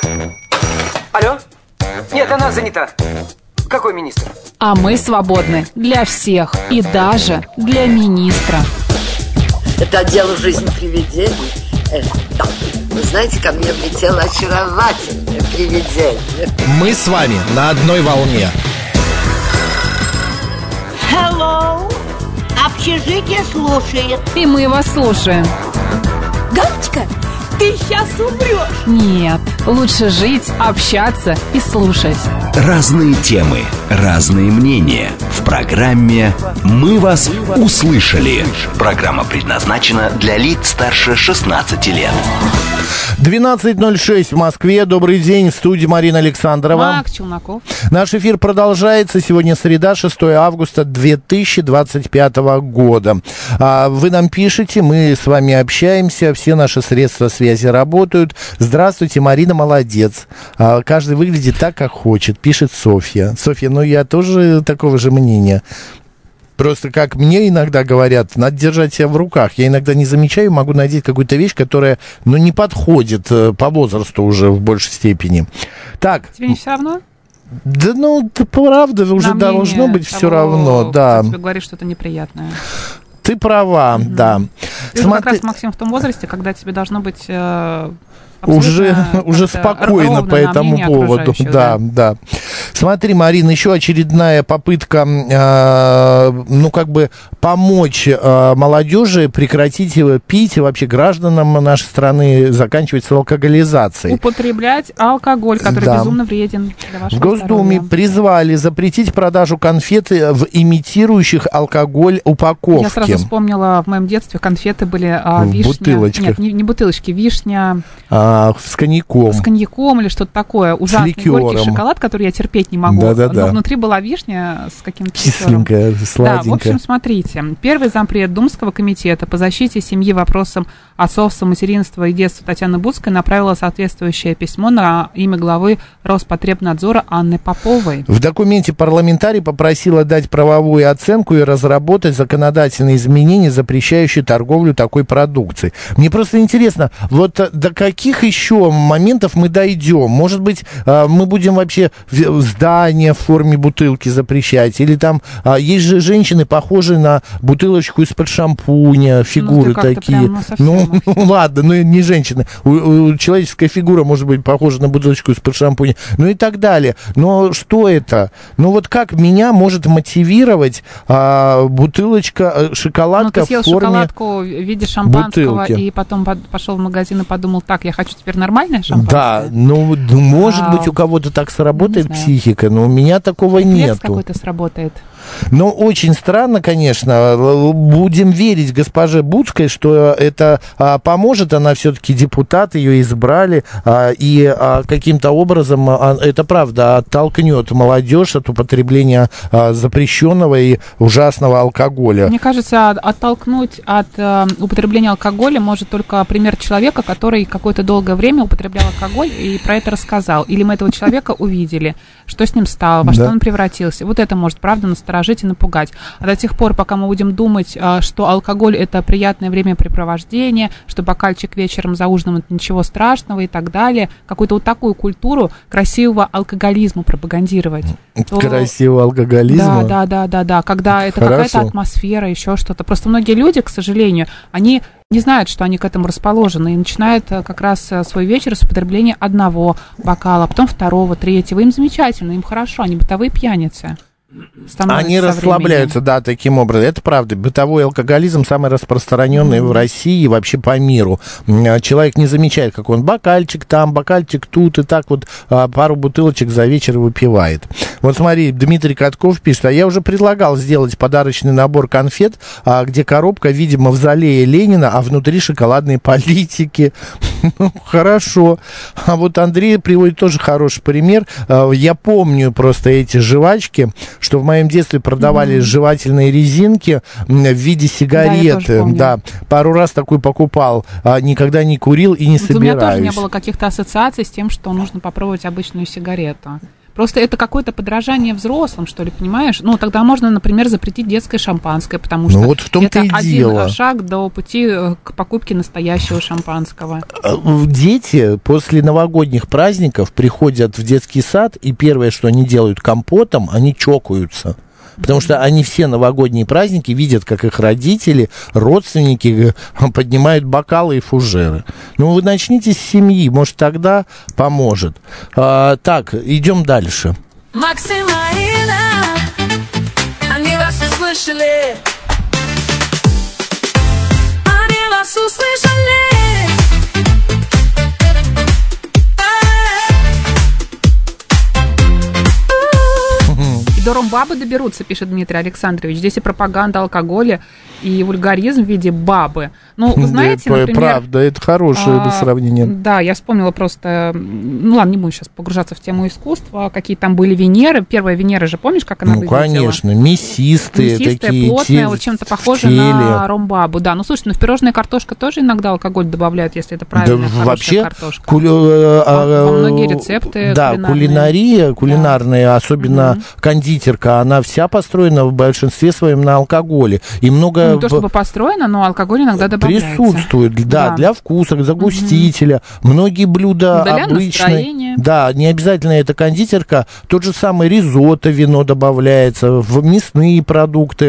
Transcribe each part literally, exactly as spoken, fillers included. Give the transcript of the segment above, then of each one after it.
Алло? Нет, она занята. Какой министр? А мы свободны для всех и даже для министра. Это отдел «Жизнь привидений». Э, да. Вы знаете, ко мне влетело очаровательное привидение. Мы с вами на одной волне. Hello. Общежитие слушает. И мы вас слушаем. Галочка, ты сейчас умрешь. Нет, лучше жить, общаться и слушать. Разные темы, разные мнения. В программе «Мы вас услышали». Программа предназначена для лиц старше шестнадцати лет. двенадцать ноль шесть в Москве. Добрый день. В студии Марина Александрова. Макс Челноков. Наш эфир продолжается. Сегодня среда, шестое августа две тысячи двадцать пятого года. Вы нам пишете, мы с вами общаемся. Все наши средства связи работают. Здравствуйте, Марина, молодец. Каждый выглядит так, как хочет, пишет Софья. Софья, ну я тоже такого же мнения. Просто как мне иногда говорят, надо держать себя в руках. Я иногда не замечаю, могу надеть какую-то вещь, которая, ну, не подходит по возрасту уже в большей степени. Так. Тебе не все равно? Да, ну, это правда, уже должно быть все равно, да. Тебе говорит что-то неприятное. Ты права, mm-hmm. да. Ты Смотри... как раз, Максим, в том возрасте, когда тебе должно быть... Э... Уже, уже спокойно по этому поводу. Да, да, да. Смотри, Марина, еще очередная попытка, э, ну, как бы помочь э, молодежи прекратить пить, и вообще гражданам нашей страны заканчивать с алкоголизацией. Употреблять алкоголь, который да. безумно вреден для вашего В Госдуме здоровья. Призвали запретить продажу конфет в имитирующих алкоголь упаковке. Я сразу вспомнила, в моем детстве конфеты были а, в вишня. Бутылочках. Нет, не, не бутылочки, вишня. А, с коньяком. С коньяком или что-то такое. Ужасный горький шоколад, который я терпеть не могу. Да-да-да. Но внутри была вишня с каким-то кисленькая, сладенькая. Да, в общем, смотрите. Первый зампред Думского комитета по защите семьи вопросам отцовства, материнства и детства Татьяна Буцкая направила соответствующее письмо на имя главы Роспотребнадзора Анны Поповой. В документе парламентарий попросила дать правовую оценку и разработать законодательные изменения, запрещающие торговлю такой продукцией. Мне просто интересно, вот до каких еще моментов мы дойдем? Может быть, мы будем вообще здания в форме бутылки запрещать? Или там есть же женщины, похожие на бутылочку из-под шампуня, фигуры ну, такие. Прям, ну, ну, ну ладно, ну не женщины. У, у, человеческая фигура может быть похожа на бутылочку из-под шампуня. Ну и так далее. Но что это? Ну вот как меня может мотивировать а, бутылочка, шоколадка ну, ты съел в форме шоколадку в виде шампанского бутылки. И потом пошел в магазин и подумал, так, я хочу теперь нормальное шампанское? Да, ну, ну может а, быть у кого-то так сработает психика, но у меня такого Рефлекс нету. какой-то сработает. Ну, очень странно, конечно. Будем верить госпоже Буцкой, что это а, поможет. Она все-таки депутат, ее избрали. А, и а, каким-то образом, а, это правда, оттолкнет молодежь от употребления а, запрещенного и ужасного алкоголя. Мне кажется, оттолкнуть от а, употребления алкоголя может только пример человека, который какое-то долгое время употреблял алкоголь и про это рассказал. Или мы этого человека увидели, что с ним стало, во что он превратился. Вот это может, правда, насторожить и напугать. А до тех пор, пока мы будем думать, что алкоголь — это приятное времяпрепровождение, что бокальчик вечером за ужином — это ничего страшного и так далее, какую-то вот такую культуру красивого алкоголизма пропагандировать. То... Красивого алкоголизма? Да, да, да, да, да. Когда это Хорошо. Какая-то атмосфера, еще что-то. Просто многие люди, к сожалению, они не знают, что они к этому расположены, и начинают как раз свой вечер с употребления одного бокала, потом второго, третьего. Им замечательно, им хорошо, они бытовые пьяницы. Они расслабляются, да, таким образом. Это правда. Бытовой алкоголизм самый распространенный mm-hmm. в России и вообще по миру. Человек не замечает, как он бокальчик там, бокальчик тут, и так вот пару бутылочек за вечер выпивает. Вот смотри, Дмитрий Катков пишет, а я уже предлагал сделать подарочный набор конфет, где коробка в виде мавзолея Ленина, а внутри шоколадные политики. Ну, хорошо. А вот Андрей приводит тоже хороший пример. Я помню просто эти жвачки, что в моем детстве продавали mm-hmm. жевательные резинки в виде сигареты. Да, да, пару раз такую покупал. А, никогда не курил и не вот собираюсь. У меня тоже не было каких-то ассоциаций с тем, что нужно попробовать обычную сигарету. Просто это какое-то подражание взрослым, что ли, понимаешь? Ну, тогда можно, например, запретить детское шампанское, потому что ну, вот в том-то это и один дело. шаг до пути к покупке настоящего шампанского. Дети после новогодних праздников приходят в детский сад, и первое, что они делают компотом, они чокаются. Потому что они все новогодние праздники видят, как их родители, родственники поднимают бокалы и фужеры. Ну, вы начните с семьи, может, тогда поможет. А, так, идем дальше. Макс и Марина, они вас услышали. Они вас услышали. До ромбабы доберутся, пишет Дмитрий Александрович. Здесь и пропаганда алкоголя, и вульгаризм в виде бабы. Ну, вы знаете, это, например... Правда, это хорошее а, сравнение. Да, я вспомнила просто... Ну, ладно, не будем сейчас погружаться в тему искусства. Какие там были Венеры. Первая Венера же, помнишь, как она ну, выглядела? Ну, конечно, мясистые, мясистая, такие. Плотная, те... вот чем-то похожа на ромбабу. Да, ну, слушай, ну, в пирожное картошка тоже иногда алкоголь добавляют, если это правильная, да, вообще, картошка. Кули... Во многие рецепты Да, кулинарные. кулинария, кулинарная, да. Особенно угу. кондитерка, она вся построена в большинстве своем на алкоголе. И много... Ну, не то чтобы построена, но алкоголь иногда добавляется. Присутствует, да, да. для вкуса, загустителя. Угу. Многие блюда для обычные. Настроения. Да, не обязательно это кондитерка. Тот же самый ризотто, вино добавляется, в мясные продукты,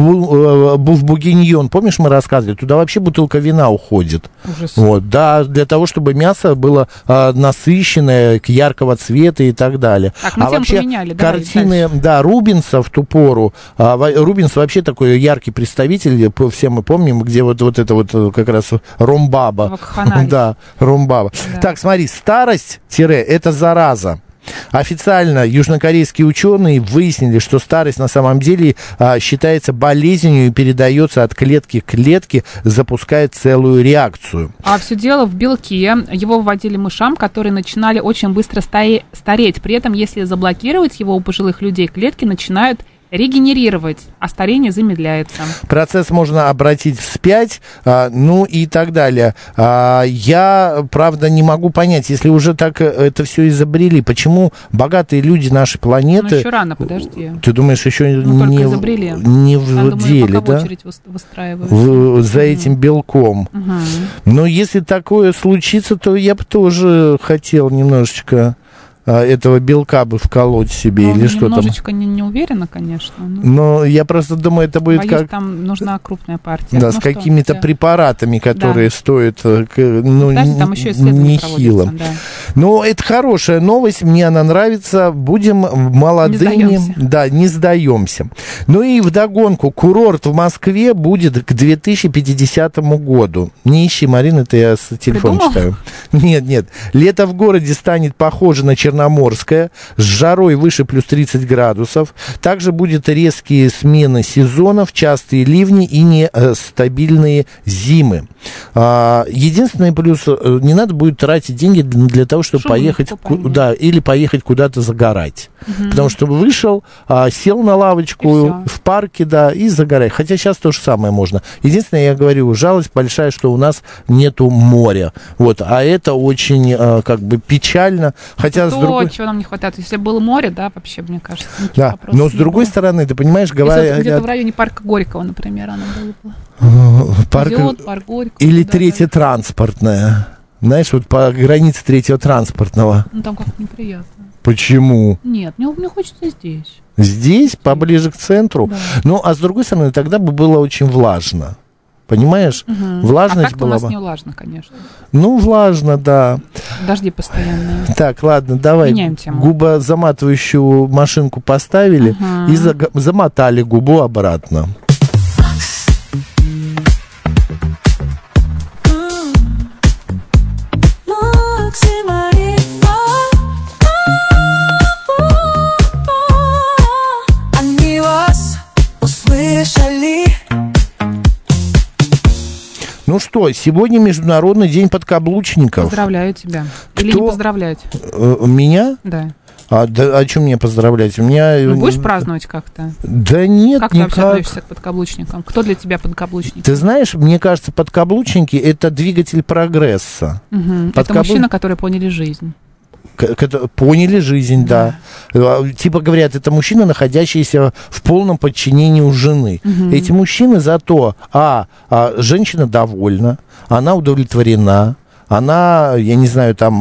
бу, в бугиньон. Помнишь, мы рассказывали? Туда вообще бутылка вина уходит. Ужас. Вот, да, для того, чтобы мясо было а, насыщенное, яркого цвета и так далее. Так, мы а тему вообще поменяли. картины, Давай, да, Рубенса в ту пору. А, Рубенс вообще такой яркий представитель, все мы помним, где вот, вот это вот как раз ромбаба. Да, ромбаба. Да. Так, смотри, старость-это зараза. Официально южнокорейские ученые выяснили, что старость на самом деле а, считается болезнью и передается от клетки к клетке, запуская целую реакцию. А все дело в белке. Его вводили мышам, которые начинали очень быстро стареть. При этом, если заблокировать его у пожилых людей, клетки начинают регенерировать, а старение замедляется. Процесс можно обратить вспять, а, ну и так далее. А, я, правда, не могу понять, если уже так это все изобрели, почему богатые люди нашей планеты... Ну, еще рано, подожди. Ты думаешь, еще ну, не, изобрели. не в думаю, деле, пока да? в очередь выстраивают. В, за этим белком. Угу. Но если такое случится, то я бы тоже хотел немножечко... этого белка бы вколоть себе, ну, или что там. Немножечко не, не уверена, конечно. Но, но я просто думаю, это будет боюсь, как... там нужна крупная партия. Да, ну, с какими-то что? препаратами, которые да. стоят ну, Кстати, там еще исследования нехило. Да. Но это хорошая новость, мне она нравится. Будем молодыми. Не сдаемся. Да, не сдаемся. Ну и вдогонку, курорт в Москве будет к две тысячи пятидесятому году. Не ищи, Марина, это я с телефона Придумал? читаю. Нет, нет. Лето в городе станет похоже на Черноморское, с жарой выше плюс тридцать градусов. Также будет резкие смены сезонов, частые ливни и нестабильные зимы. Единственный плюс, не надо будет тратить деньги для того, чтобы Шумный поехать, да, или поехать куда-то загорать. Угу. Потому что вышел, сел на лавочку в парке, да, и загорай. Хотя сейчас то же самое можно. Единственное, я говорю, жалость большая, что у нас нету моря. Вот, а это очень, как бы, печально. Хотя, то, с другой... чего нам не хватает. Если было море, да, вообще, мне кажется, да, но с другой было. стороны, ты понимаешь, говоря... Если где-то в районе парка Горького, например, оно было бы. Парк... Идет, парк Горького. Или да, третье да. транспортное. Знаешь, вот по границе третьего транспортного. Ну, там как-то неприятно. Почему? Нет, мне, мне хочется здесь. Здесь, здесь, поближе к центру? Да. Ну, а с другой стороны, тогда бы было очень влажно. Понимаешь? Угу. Влажность а так-то была у нас бы... не влажно, конечно. Ну, влажно, да. Дожди постоянные. Так, ладно, давай. Меняем тему. Губозаматывающую машинку поставили угу. и за... замотали губу обратно. Ну что, сегодня Международный день подкаблучников. Поздравляю тебя. Кто? Или не поздравлять? Меня? Да. А, да, а что мне поздравлять? У меня... Ну, будешь праздновать как-то? Да нет, как никак. Как ты вообще относишься к подкаблучникам? Кто для тебя подкаблучник? Ты знаешь, мне кажется, подкаблучники — это двигатель прогресса. Угу. Подкаблу... Это мужчины, которые поняли жизнь. Поняли жизнь, да. да. Типа говорят, это мужчина, находящийся в полном подчинении у жены. Угу. Эти мужчины зато, а, а женщина довольна, она удовлетворена, она, я не знаю, там,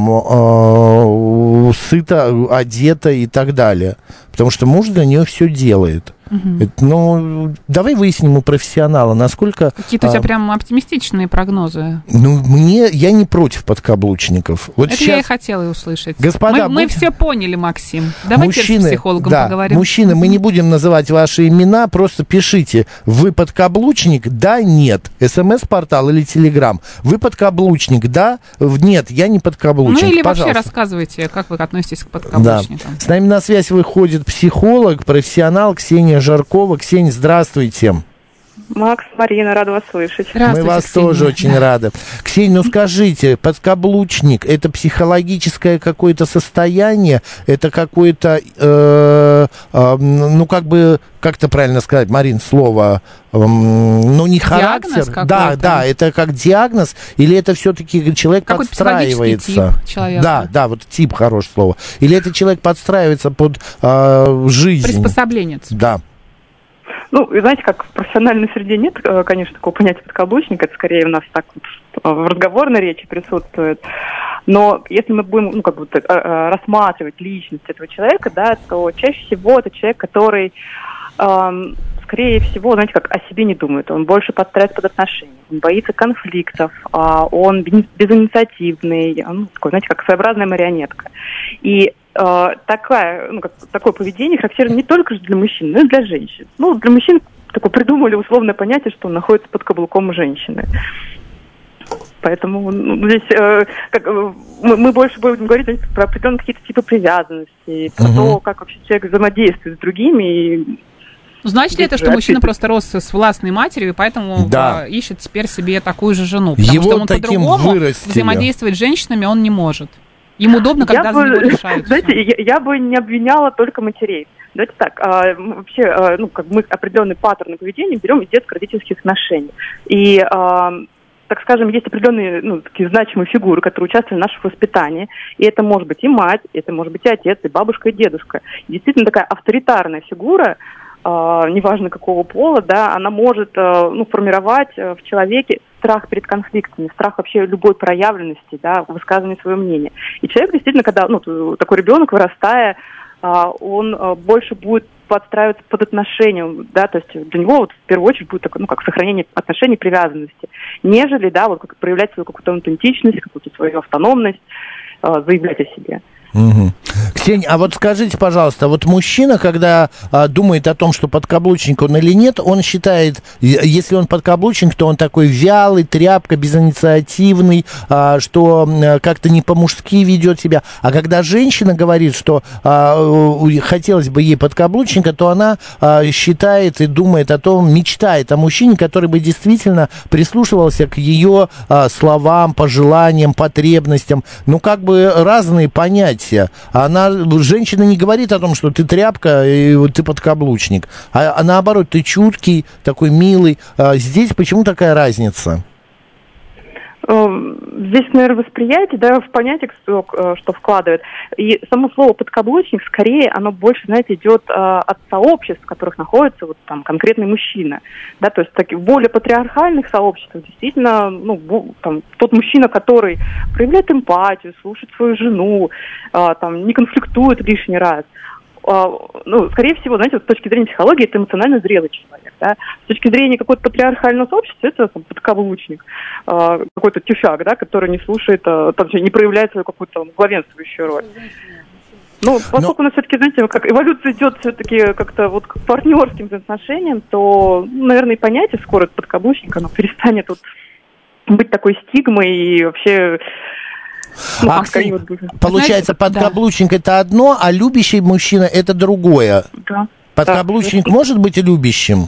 э, сыта, одета и так далее. Потому что муж для нее все делает. Угу. Ну, давай выясним у профессионала, насколько... Какие-то у тебя а, прям оптимистичные прогнозы. Ну, мне, я не против подкаблучников. Вот это сейчас... я и хотела услышать. Господа, мы, мы будь... все поняли, Максим. Давайте мужчины, с психологом да, поговорим. Мужчины, мы не будем называть ваши имена, просто пишите, вы подкаблучник, да, нет. СМС-портал или Телеграм. Вы подкаблучник, да, нет, я не подкаблучник. Ну, или пожалуйста. Вообще рассказывайте, как вы относитесь к подкаблучникам. Да. С нами на связь выходит психолог, профессионал Ксения Жаркова. Ксения, здравствуйте. Макс, Марина, рада вас слышать. Мы вас Ксения. Тоже очень да. рады. Ксения, ну скажите, подкаблучник — это психологическое какое-то состояние, это какое-то, э, э, ну как бы, как это правильно сказать, Марин, слово, э, ну не характер. Да, да, это как диагноз, или это все-таки человек какой-то подстраивается? Тип человека. Да, да, вот тип хорошее слово. Или это человек подстраивается под э, жизнь? Приспособленец. Да. Ну, знаете, как в профессиональной среде нет, конечно, такого понятия подкаблучника, это скорее у нас так вот в разговорной речи присутствует. Но если мы будем, ну, как бы рассматривать личность этого человека, да, то чаще всего это человек, который, эм, скорее всего, знаете, как о себе не думает. Он больше подстраивается под отношения, он боится конфликтов, э, он безинициативный, он такой, знаете, как своеобразная марионетка. И э, такая, ну, как, такое поведение характерно не только для мужчин, но и для женщин. Ну, для мужчин такое придумали условное понятие, что он находится под каблуком женщины. Поэтому ну, здесь э, как, э, мы, мы больше будем говорить, знаете, про определенные какие-то типы привязанности, про uh-huh. то, как вообще человек взаимодействует с другими. И... Значит ли это, что мужчина просто рос с властной матерью, и поэтому да. ищет теперь себе такую же жену? Потому Его что он по-другому вырастили. Взаимодействовать с женщинами он не может. Ему удобно, когда я за бы, него решают. Знаете, я, я бы не обвиняла только матерей. Давайте так, а, вообще, а, ну, как мы определенный паттерн поведения берем из детско-родительских отношений. И, а, так скажем, есть определенные, ну, такие значимые фигуры, которые участвовали в нашем воспитании. И это может быть и мать, это может быть и отец, и бабушка, и дедушка. И действительно такая авторитарная фигура, Uh, неважно какого пола, да, она может uh, ну, формировать uh, в человеке страх перед конфликтами, страх вообще любой проявленности, да, высказывания своего мнения. И человек действительно, когда, ну, такой ребенок, вырастая, uh, он uh, больше будет подстраиваться под отношением, да, то есть для него вот, в первую очередь будет такое, ну, как сохранение отношений, привязанности, нежели, да, вот как проявлять свою какую-то аутентичность, какую-то свою автономность, uh, заявлять о себе. Угу. Ксения, а вот скажите, пожалуйста, вот мужчина, когда а, думает о том, что подкаблучник он или нет, он считает, если он подкаблучник, то он такой вялый, тряпка, безинициативный, а, что а, как-то не по-мужски ведет себя. А когда женщина говорит, что а, хотелось бы ей подкаблучника, то она а, считает и думает о том, мечтает о мужчине, который бы действительно прислушивался к ее а, словам, пожеланиям, потребностям. Ну, как бы разные понятия. Она, женщина не говорит о том, что ты тряпка и ты подкаблучник, а, а наоборот, ты чуткий, такой милый. А здесь почему такая разница? Здесь, наверное, восприятие, да, в понятие, что, что вкладывает. И само слово подкаблучник, скорее, оно больше, знаете, идет а, от сообществ, в которых находится вот там конкретный мужчина. Да, то есть таки, в более патриархальных сообществах действительно, ну, там, тот мужчина, который проявляет эмпатию, слушает свою жену, а, там, не конфликтует лишний раз. Ну, скорее всего, знаете, вот с точки зрения психологии, это эмоционально зрелый человек, да. С точки зрения какого-то патриархального сообщества, это там, подкаблучник, э, какой-то тюфяк, да, который не слушает, э, там, не проявляет свою какую-то главенствующую роль. Ну, поскольку Но... у нас все-таки, знаете, как эволюция идет все-таки как-то вот к партнерским отношениям, то, ну, наверное, и понятие скоро подкаблучника, оно перестанет вот быть такой стигмой и вообще... Ну, а, Ксения, получается, знаете, подкаблучник да. это одно, а любящий мужчина это другое. Да. Подкаблучник да. может быть и любящим?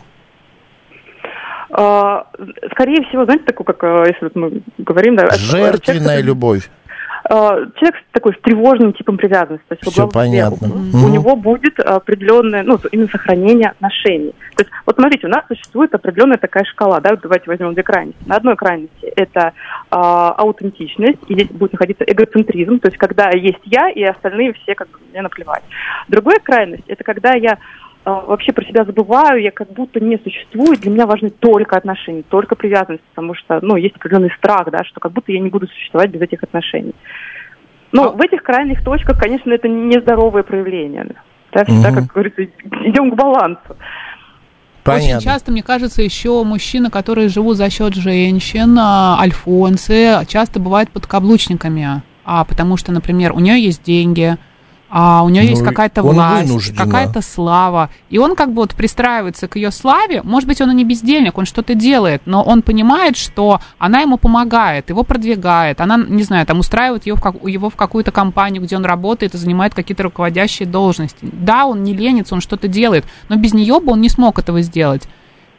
А, скорее всего, знаете, такое, как если мы говорим... Да, жертвенная человек, любовь. человек такой с тревожным типом привязанности. То есть, все понятно. У, у него будет определенное, ну, именно сохранение отношений. То есть, вот смотрите, у нас существует определенная такая шкала, да, давайте возьмем две крайности. На одной крайности это э, аутентичность, и здесь будет находиться эгоцентризм, то есть, когда есть я, и остальные все как бы мне наплевать. Другая крайность, это когда я вообще про себя забываю, я как будто не существую, для меня важны только отношения, только привязанность, потому что, ну, есть определенный страх, да, что как будто я не буду существовать без этих отношений. Но а... в этих крайних точках, конечно, это нездоровое проявление. Да, всегда, угу. как говорится, идем к балансу. Понятно. Очень часто, мне кажется, еще мужчины, которые живут за счет женщин, альфонсы, часто бывают подкаблучниками, а, потому что, например, у нее есть деньги, а у нее ну, есть какая-то власть, вынуждена. Какая-то слава. И он как бы вот пристраивается к ее славе. Может быть, он и не бездельник, он что-то делает, но он понимает, что она ему помогает, его продвигает. Она, не знаю, там устраивает его в, как, его в какую-то компанию, где он работает и занимает какие-то руководящие должности. Да, он не ленится, он что-то делает, но без нее бы он не смог этого сделать.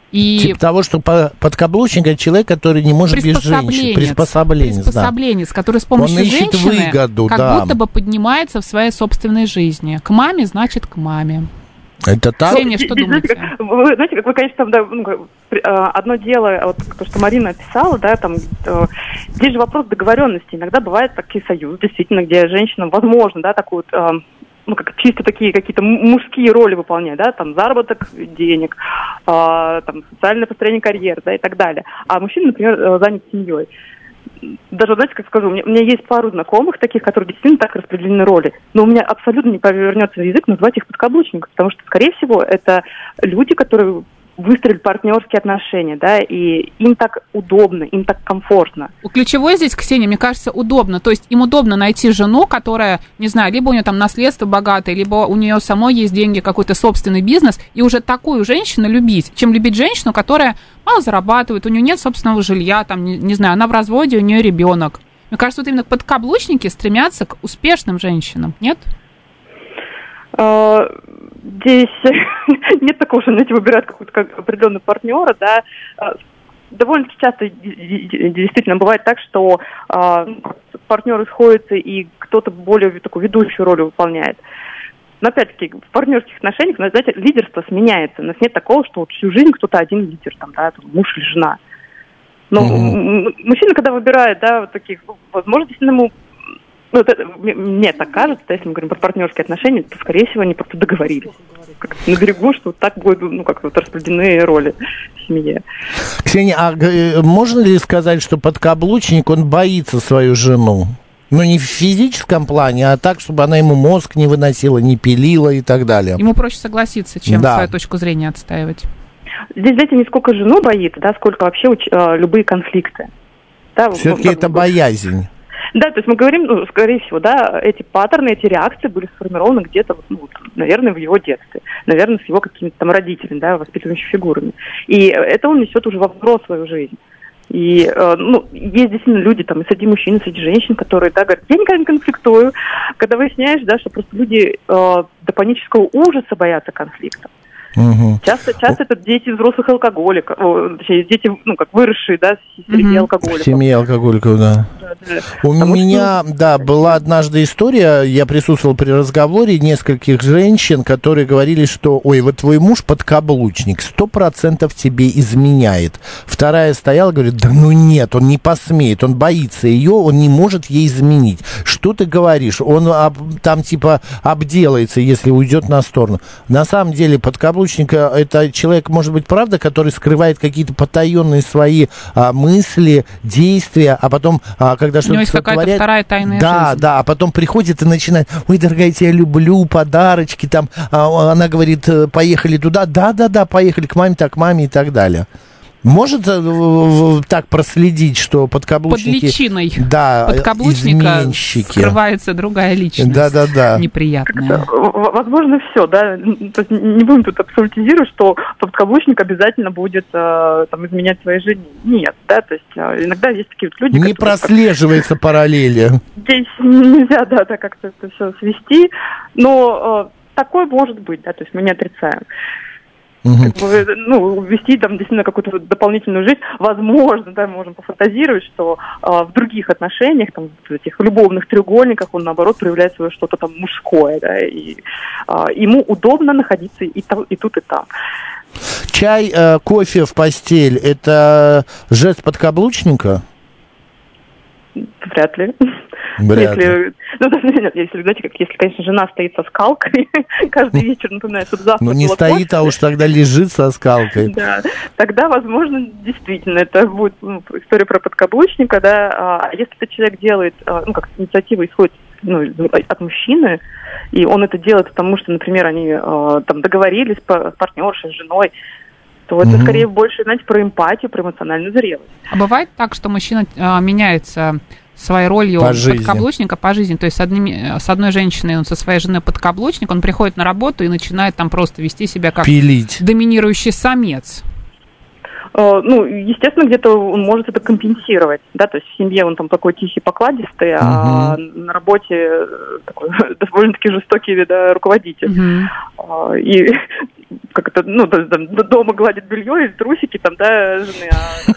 И типа того, что подкаблучник — это человек, который не может без женщин. Приспособленец. Приспособленец, да. который с помощью женщины выгоду, как да. будто бы поднимается в своей собственной жизни. К маме, значит, к маме. Это так? Ксения, что думаете? Знаете, как, вы, знаете, как вы, конечно, там, да, ну, одно дело, вот то, что Марина описала, да, там, здесь же вопрос договоренности. Иногда бывают такие союзы, действительно, где женщина, возможно, да, такую вот, ну, как чисто такие какие-то мужские роли выполняет, да, там, заработок денег, э, там, социальное построение карьеры, да, и так далее. А мужчина, например, занят семьей. Даже, знаете, как скажу, у меня, у меня есть пару знакомых таких, которые действительно так распределены роли, но у меня абсолютно не повернется язык назвать их подкаблучниками, потому что, скорее всего, это люди, которые выстроили партнерские отношения, да, и им так удобно, им так комфортно. Ключевое здесь, Ксения, мне кажется, удобно. То есть им удобно найти жену, которая, не знаю, либо у нее там наследство богатое, либо у нее самой есть деньги, какой-то собственный бизнес, и уже такую женщину любить, чем любить женщину, которая мало зарабатывает, у нее нет собственного жилья, там, не, не знаю, она в разводе, у нее ребенок. Мне кажется, вот именно подкаблучники стремятся к успешным женщинам, нет? Здесь нет такого, что, знаете, выбирают какого-то определенного партнера, да. Довольно-таки часто действительно бывает так, что партнеры сходятся, и кто-то более такую ведущую роль выполняет. Но, опять-таки, в партнерских отношениях, знаете, лидерство сменяется. У нас нет такого, что вот всю жизнь кто-то один лидер, там, да, муж или жена. Но mm-hmm. мужчина, когда выбирает, да, вот таких, возможно, действительно ему... Ну, это, мне так кажется, да, если мы говорим про партнерские отношения, то, скорее всего, они просто договорились как на берегу, что вот так будут, ну, как вот распределены роли в семье. Ксения, а можно ли сказать, что подкаблучник, он боится свою жену? Ну, не в физическом плане, а так, чтобы она ему мозг не выносила, не пилила и так далее. Ему проще согласиться, чем да. свою точку зрения отстаивать. Здесь, знаете, не сколько жену боится, да, сколько вообще э, любые конфликты. Да, все-таки это боязнь. Да, то есть мы говорим, ну, скорее всего, да, эти паттерны, эти реакции были сформированы где-то, ну, наверное, в его детстве, наверное, с его какими-то там родителями, да, воспитывающими фигурами. И это он несет уже во взрослую жизнь. И, э, ну, есть действительно люди, там, и среди мужчин, и среди женщин, которые, да, говорят, я никогда не конфликтую. Когда выясняешь, да, что просто люди э, до панического ужаса боятся конфликта. Угу. Часто, часто это дети взрослых алкоголиков, точнее, дети, ну, как выросшие, да, в семье угу. алкоголиков. В семье алкоголиков, да. да, да. У Потому меня, что... да, была однажды история, я присутствовал при разговоре нескольких женщин, которые говорили, что, ой, вот твой муж подкаблучник, сто процентов тебе изменяет. Вторая стояла, говорит, да ну нет, он не посмеет, он боится ее, он не может ей изменить. Что ты говоришь? Он об, там типа обделается, если уйдет на сторону. На самом деле подкаблучник это человек, может быть, правда, который скрывает какие-то потаенные свои а, мысли, действия, а потом, а, когда что-то сотворяет... У него есть какая-то вторая тайная да, жизнь. Да, а потом приходит и начинает, ой, дорогая, я тебя люблю, подарочки, там, а, она говорит, поехали туда, да-да-да, поехали к маме, так, к маме и так далее. Может э, так проследить, что подкаблучники... Под личиной да, подкаблучника скрывается другая личность. Да-да-да. Неприятная. Возможно, все, да. То есть не будем тут абсолютизировать, что подкаблучник обязательно будет э, там, изменять своей жене. Нет, да, то есть э, иногда есть такие вот люди... Не прослеживается как... параллели. Здесь нельзя, да, да, как-то это все свести, но э, такое может быть, да, то есть мы не отрицаем. Угу. Как бы, ну, вести там действительно какую-то дополнительную жизнь. Возможно, да, мы можем пофантазировать, что а, в других отношениях, там, в этих любовных треугольниках он, наоборот, проявляет свое что-то там мужское, да, и а, ему удобно находиться и, там, и тут, и там. Чай, э, кофе в постель – это жест подкаблучника? Вряд ли. Вряд если, ли. Ну, даже нет, если, знаете, как, если, конечно, жена стоит со скалкой, каждый вечер напоминает, что завтра. Ну, не стоит, а уж тогда лежит со скалкой. Да, тогда, возможно, действительно, это будет ну, история про подкаблучника, да, а если этот человек делает, ну, как инициатива исходит ну, от мужчины, и он это делает потому, что, например, они там договорились с партнершей, с женой, то это, mm-hmm. скорее, больше, знаете, про эмпатию, про эмоциональную зрелость. А бывает так, что мужчина а, меняется своей ролью по подкаблучника по жизни? То есть с, одним, с одной женщиной он со своей женой подкаблучник, он приходит на работу и начинает там просто вести себя как Пилить. доминирующий самец. Ну, естественно, где-то он может это компенсировать, да, то есть в семье он там такой тихий, покладистый, uh-huh. а на работе такой довольно-таки жестокий, да, руководитель. Uh-huh. И как это, ну, там, дома гладит белье и трусики там, да, жены,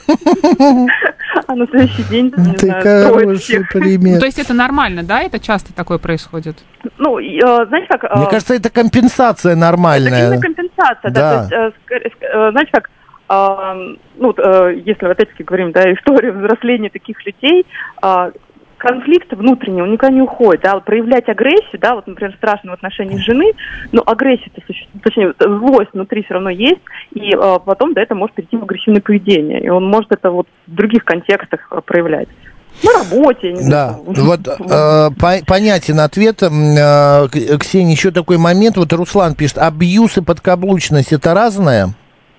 а на следующий день, не знаю, строит всех. То есть это нормально, да? Это часто такое происходит? Ну, знаете как... Мне кажется, это компенсация нормальная. Это именно компенсация, да, то есть, знаете как, Uh, ну, uh, если, опять-таки, говорим, да, история взросления таких людей, uh, конфликт внутренний, он никуда не уходит, да, вот проявлять агрессию, да, вот, например, страшно в отношении жены, но агрессия-то, точнее, злость внутри все равно есть, и uh, потом, да, это может перейти в агрессивное поведение, и он может это вот в других контекстах uh, проявлять. На работе, не да, знаю. Вот э, по- понятен ответ. Э, Ксения, еще такой момент, вот Руслан пишет, абьюз и подкаблучность – это разное?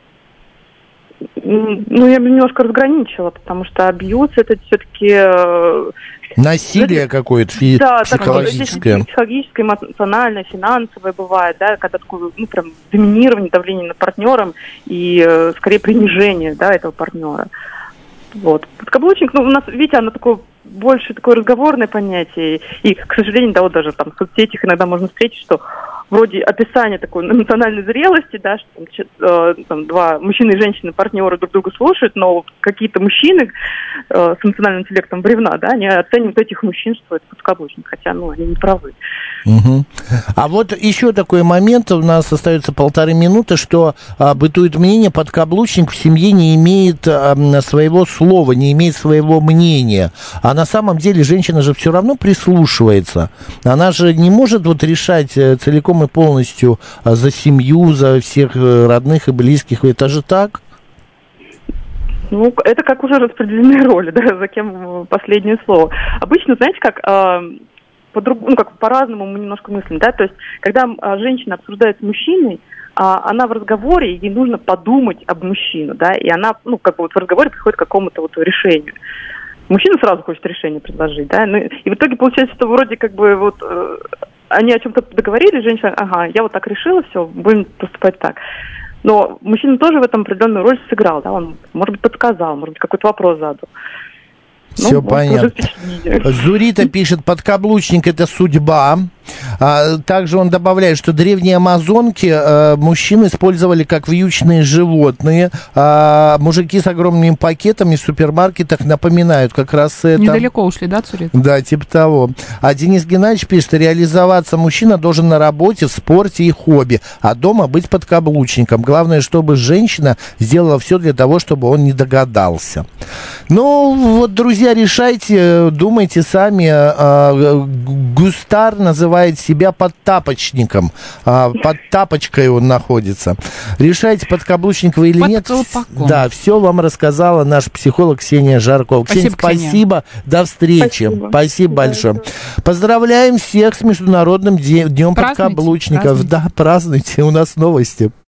Ну, я бы немножко разграничила, потому что абьюз это все-таки... Насилие это, какое-то фи- да, психологическое. Да, психологическое, эмоциональное, финансовое бывает, да, когда такое, ну, прям доминирование, давление над партнером и, э, скорее, принижение, да, этого партнера. Вот. Подкаблучник, ну, у нас, видите, оно такое больше такое разговорное понятие, и, к сожалению, да, вот даже там в соцсетях иногда можно встретить, что вроде описания такой эмоциональной зрелости, да, что там, э, там два мужчины и женщины, партнеры друг друга слушают, но какие-то мужчины э, с эмоциональным интеллектом бревна, да, они оценивают этих мужчин, что это подкаблучник, хотя, ну, они не правы. Угу. А вот еще такой момент, у нас остается полторы минуты, что а, бытует мнение, подкаблучник в семье не имеет а, своего слова, не имеет своего мнения, а на самом деле женщина же все равно прислушивается, она же не может вот решать целиком и полностью за семью, за всех родных и близких. Это же так? Ну, это как уже распределенные роли, да, за кем последнее слово. Обычно, знаете, как, э, по-друг, ну, как по-разному мы немножко мыслим, да, то есть, когда э, женщина обсуждает с мужчиной, э, она в разговоре, ей нужно подумать об мужчине, да, и она, ну, как бы вот в разговоре приходит к какому-то вот решению. Мужчина сразу хочет решение предложить, да, ну, и в итоге получается, что вроде как бы вот... Э, они о чем-то договорились, женщина, ага, я вот так решила, все, будем поступать так. Но мужчина тоже в этом определенную роль сыграл, да, он, может быть, подсказал, может быть, какой-то вопрос задал. Все ну, понятно. Зурита пишет, подкаблучник – это судьба. А, также он добавляет, что древние амазонки а, мужчин использовали как вьючные животные. А, мужики с огромными пакетами в супермаркетах напоминают как раз это. Недалеко ушли, да, Цурит? Да, типа того. А Денис Геннадьевич пишет, реализоваться мужчина должен на работе, в спорте и хобби, а дома быть подкаблучником. Главное, чтобы женщина сделала все для того, чтобы он не догадался. Ну, вот, друзья, решайте, думайте сами. А, Густар называет себя подтапочником. А, под тапочкой он находится. Решайте, подкаблучник вы или под нет. Колпаком. Да, все вам рассказала наш психолог Ксения Жаркова. Ксения, спасибо. спасибо. До встречи. Спасибо, спасибо большое. Да, да. Поздравляем всех с Международным днем подкаблучников. Празднуйте. Да, празднуйте. У нас новости.